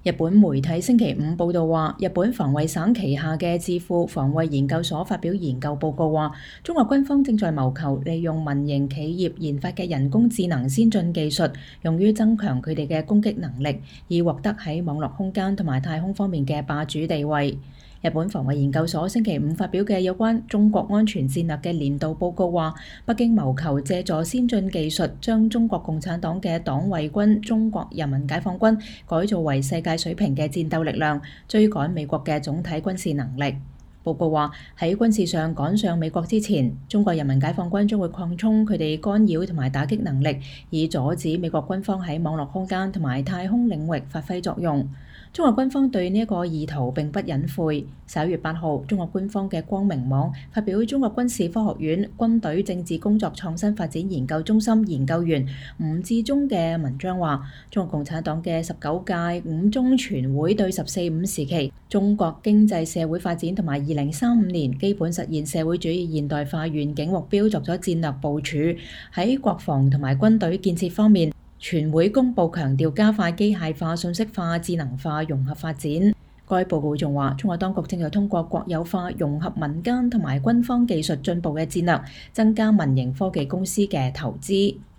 日本媒體星期五報道話，日本防衛省旗下嘅智庫防衛研究所發表研究報告話，中國軍方正在謀求利用民營企業研發嘅人工智能先進技術，用於增強佢哋嘅攻擊能力，以獲得喺網絡空間同埋太空方面嘅霸主地位。日本防衛研究所星期五發表嘅有關中國安全戰略嘅年度報告話，北京謀求借助先進技術將中國共產黨嘅黨衛軍中國人民解放軍改造為世界水平嘅戰鬥力量，追趕美國嘅總體軍事能力。報告話，喺軍事上趕上美國之前，中國人民解放軍將會擴充佢哋干擾同埋打擊能力，以阻止美國軍方喺網絡空間同埋太空領域發揮作用。中國軍方對呢一個意圖並不隱晦。11月8號，中國官方嘅光明網發表中國軍事科學院軍隊政治工作創新發展研究中心研究員吳志忠嘅文章話，中國共產黨嘅19屆五中全會對十四五時期中國經濟社會發展同埋2035年基本實現社會主義現代化願景目標作咗戰略部署。喺國防同埋軍隊建設方面，全會公佈強調加快機械化、信息化、智能化融合發展。該報告仲話，中國當局正在通過國有化、融合民間同埋軍方技術進步嘅戰略，增加民營科技公司嘅投資。